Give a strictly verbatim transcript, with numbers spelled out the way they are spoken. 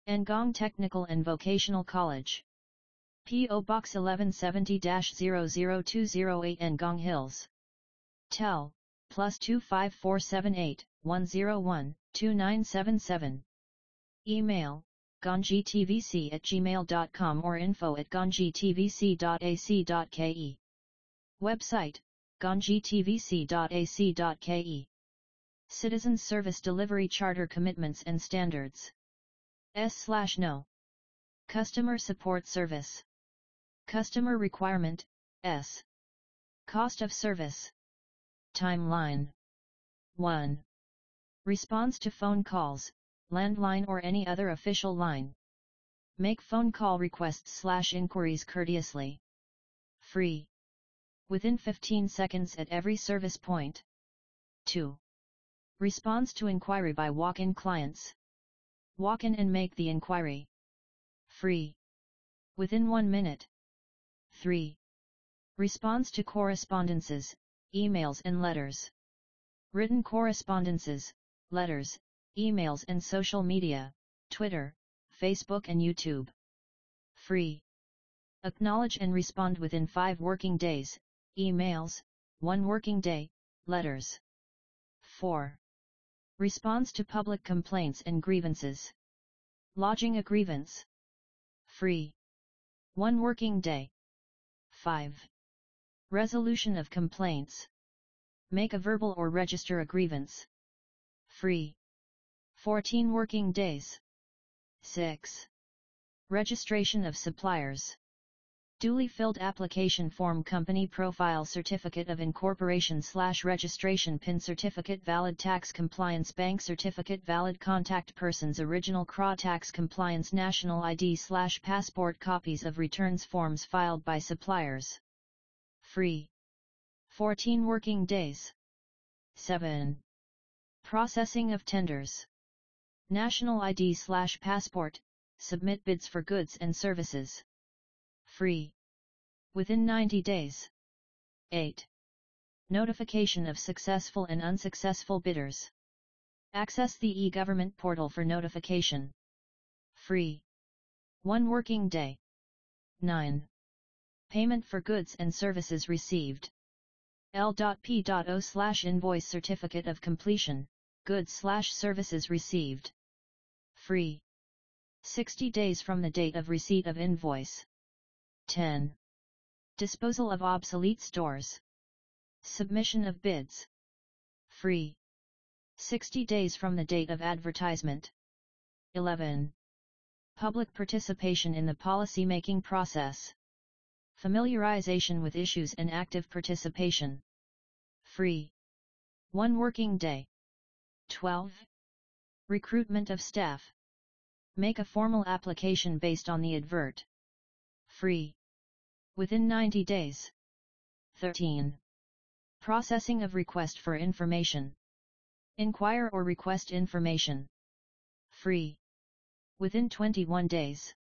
Ngong Technical and Vocational College. P O Box eleven seventy dash zero zero two zero eight Ngong Hills. Tel, plus two five four seven eight, one zero one, two nine seven seven. Email, gonjitvc at gmail dot com or info at gonjitvc dot a c dot k e. Website, gonjitvc dot a c dot k e. Citizens Service Delivery Charter Commitments and Standards. S slash no. Customer Support Service. Customer Requirement, S. Cost of Service. Timeline. one. Response to phone calls, landline or any other official line. Make phone call requests slash inquiries courteously. Free. Within fifteen seconds at every service point. two. Response to inquiry by walk-in clients. Walk in and make the inquiry. Free. Within one minute. three. Response to correspondences, emails and letters. Written correspondences, letters, emails and social media, Twitter, Facebook and YouTube. Free. Acknowledge and respond within five working days, emails, one working day, letters. four. Response to public complaints and grievances. Lodging a grievance. Free. One working day. five. Resolution of complaints. Make a verbal or register a grievance. Free. fourteen working days. six. Registration of suppliers. Duly filled application form, company profile, certificate of incorporation slash registration, pin certificate, valid tax compliance, bank certificate, valid contact persons, original C R A tax compliance, national I D slash passport, copies of returns forms filed by suppliers. Free. fourteen working days. seven. Processing of tenders. National I D slash passport, submit bids for goods and services. Free. Within ninety days. eight. Notification of successful and unsuccessful bidders. Access the e-government portal for notification. Free. One working day. nine. Payment for goods and services received. L P O slash invoice, certificate of completion, goods slash services received. Free. sixty days from the date of receipt of invoice. ten. Disposal of obsolete stores. Submission of bids. Free. sixty days from the date of advertisement. eleven. Public participation in the policy-making process. Familiarization with issues and active participation. Free. One working day. twelve. Recruitment of staff. Make a formal application based on the advert. Free. Within ninety days. thirteen. Processing of request for information. Inquire or request information. Free. Within twenty-one days.